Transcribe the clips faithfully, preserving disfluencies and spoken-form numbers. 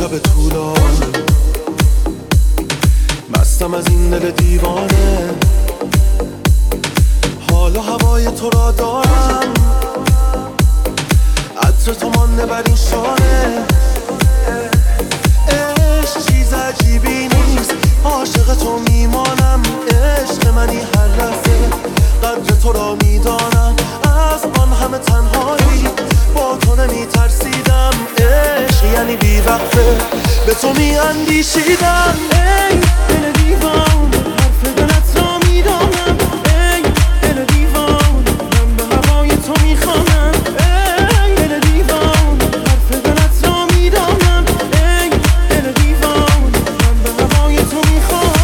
شب طولانی، مستم از این دل دیوانه. حالا هوای تو را دارم، عطر تو مانده بر این شانه. عشق چیز عجیبی نیست، عاشق تو میمانم. عشق منی هر لحظه، قدر تو را میدانم. از آن همه تنهایی با تو نمی ترسیدم. عشق یعنی بی وقفه به تو می اندیشیدم. ای دل دیوان، حرف دلت را میدانم. ای دل دیوان، من به هوای تو میخوانم. ای دل دیوان، حرف دلت را میدانم. ای دل دیوان، من به هوای تو میخوانم.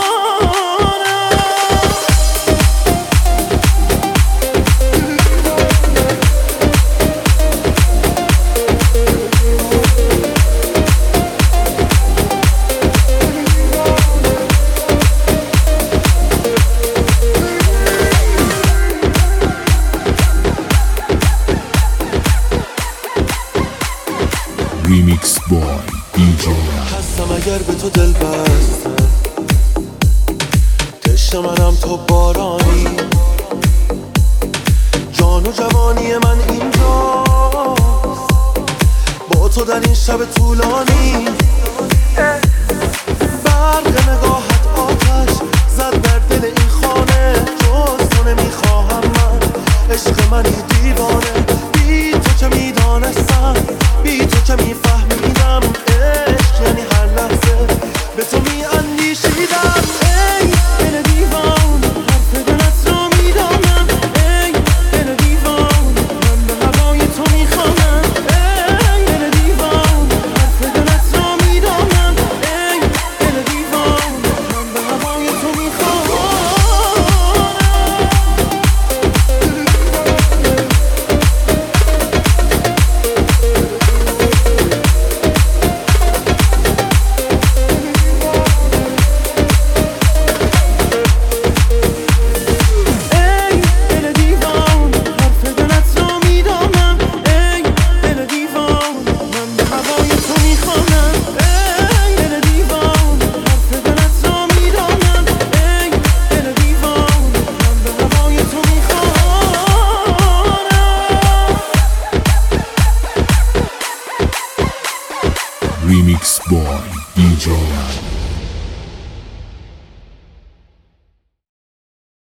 ریمیکس بای دی جی هستم اگر به تو دل بستم، تشنه منم تو بارانی. جان و جوانی من اینجاست، با تو در این شب طولانی. برق نگاهت آتش،